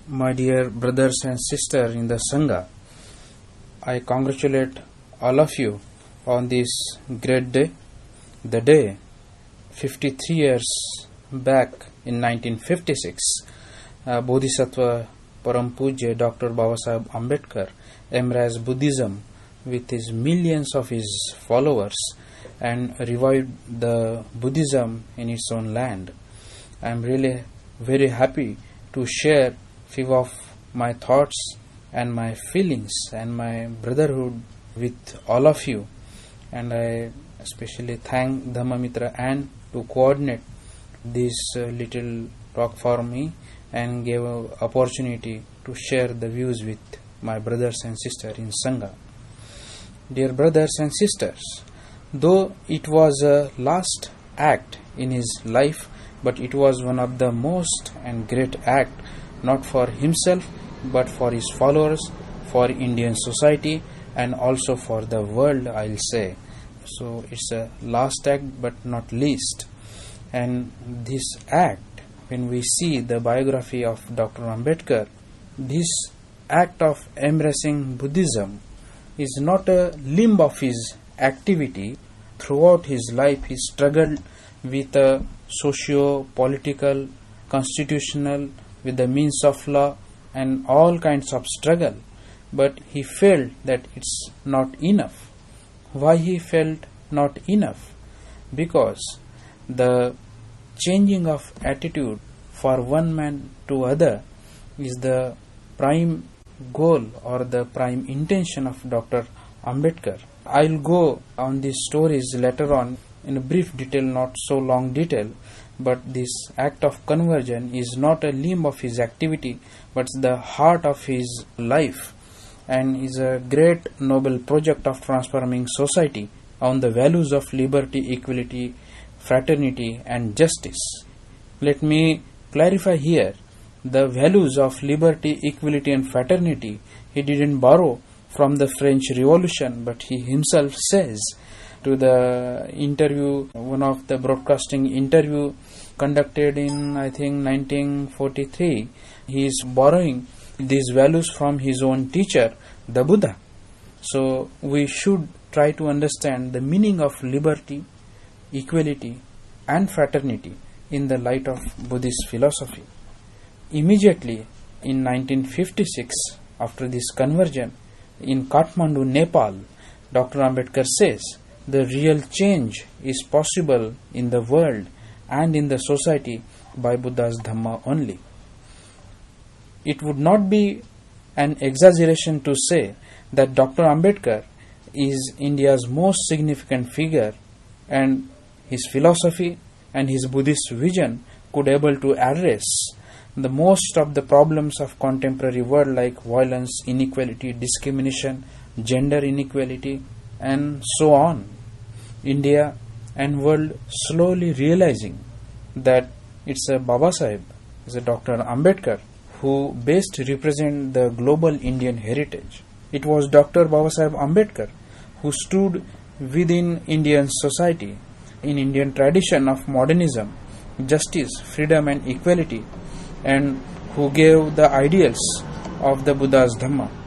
My dear brothers and sisters in the Sangha, I congratulate all of you on this great day, the day 53 years back in 1956, Bodhisattva Param Pujya Dr. Babasaheb Ambedkar embraced Buddhism with his millions of his followers and revived the Buddhism in its own land. I am really very happy to share few of my thoughts and my feelings and my brotherhood with all of you, and I especially thank Dhammamitra and to coordinate this little talk for me and gave an opportunity to share the views with my brothers and sisters in Sangha. Dear brothers and sisters, though it was a last act in his life, but it was one of the most and great act, not for himself but for his followers, for Indian society and also for the world, I'll say. So it's a last act but not least. And this act, when we see the biography of Dr. Ambedkar, this act of embracing Buddhism is not a limb of his activity. Throughout his life he struggled with a socio-political, constitutional, with the means of law and all kinds of struggle, but he felt that it's not enough. Why he felt not enough? Because the changing of attitude for one man to other is the prime goal or the prime intention of Dr. Ambedkar. I'll go on these stories later on in a brief detail, not so long detail, but this act of conversion is not a limb of his activity but the heart of his life, and is a great noble project of transforming society on the values of liberty, equality, fraternity and justice. Let me clarify here, the values of liberty, equality and fraternity he didn't borrow from the French Revolution, but he himself says to the interview, one of the broadcasting interview conducted in I think 1943, he is borrowing these values from his own teacher, the Buddha. So we should try to understand the meaning of liberty, equality and fraternity in the light of Buddhist philosophy. Immediately in 1956, after this conversion in Kathmandu, Nepal, Dr. Ambedkar says the real change is possible in the world and in the society by Buddha's Dhamma only. It would not be an exaggeration to say that Dr. Ambedkar is India's most significant figure, and his philosophy and his Buddhist vision could able to address the most of the problems of contemporary world like violence, inequality, discrimination, gender inequality and so on. India and world slowly realizing that it's a Babasaheb, it's a Dr. Ambedkar who best represent the global Indian heritage. It was Dr. Babasaheb Ambedkar who stood within Indian society in Indian tradition of modernism, justice, freedom and equality, and who gave the ideals of the Buddha's Dhamma.